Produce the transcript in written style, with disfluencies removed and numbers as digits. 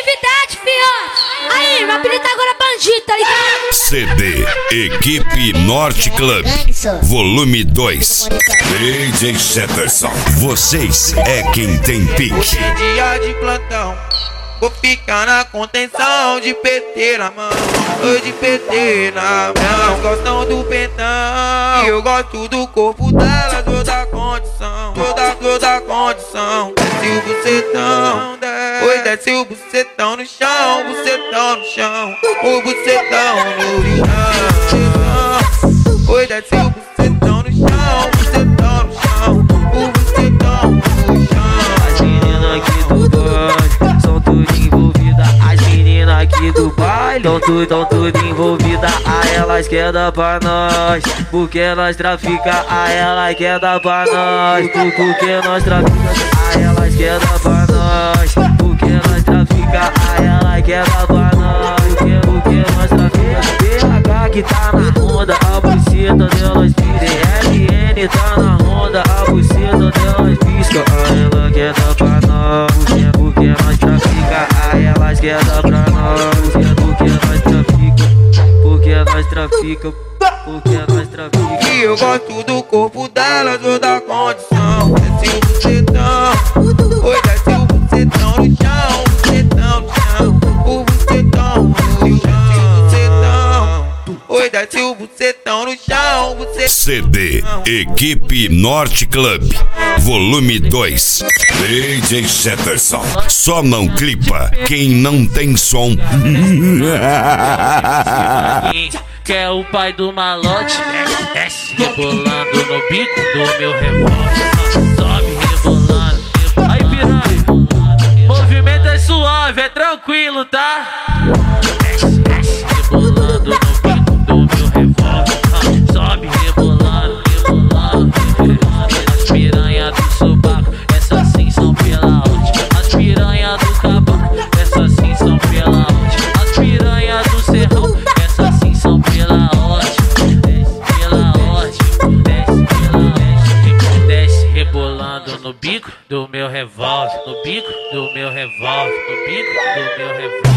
atividade, fiote. Aí, meu apelido agora é bandido, tá ligado? CD Equipe Norte Club Volume 2. DJ Jefferson. Vocês é quem tem pique. Hoje é dia de plantão, vou ficar na contenção de PT na mão, oi, de PT na mão. Elas gostam do pentão e eu gosto do corpo delas, vou dar condição, vou dar condição. Desce o bucetão, oi, desce o bucetão no chão, bucetão no chão, o bucetão no chão. Oi, desce o bucetão no chão, bucetão no chão, o bucetão no chão. As meninas aqui do baile são tudo envolvidas. As meninas aqui do baile tão tudo envolvidas. A elas quer dar pra nós, porque nós trafica. A elas quer dar pra nós, porque nós trafica. A elas quer dar pra nós, porque nós trafica. A elas quer dar pra nós, porque nós trafica. PH que tá na onda, a buceta delas pira. RN tá na onda, a buceta delas pisca. A ela quer dar pra nós, porque nós trafica. A elas quer dar pra nós, porque nós trafica. Porque nós trafica, porque nós trafica. E eu gosto do corpo delas, vou dar condição. Desce o bucetão, oi, desce o bucetão no chão, bucetão no chão, o bucetão no chão. Oi, desce o bucetão no chão, bucetão. CD Equipe Norte Club Volume 2. DJ Jefferson. Só não clipa quem não tem som. Que é o pai do malote, desce rebolando no bico do meu revólver. Sobe rebolando, aí piranha. Movimento é suave, é tranquilo, tá? Desce rebolando no bico do meu revólver. Sobe rebolando, rebolando. As piranha do sobaco, essas sim são pela última. As piranha do cabaco, essas sim são pela última. As piranha do serrão, essas sim são pela ótima. Desce pela ótima, desce pela ótima. Desce rebolando no bico do meu revólver, no bico do meu revólver, no bico do meu revólver.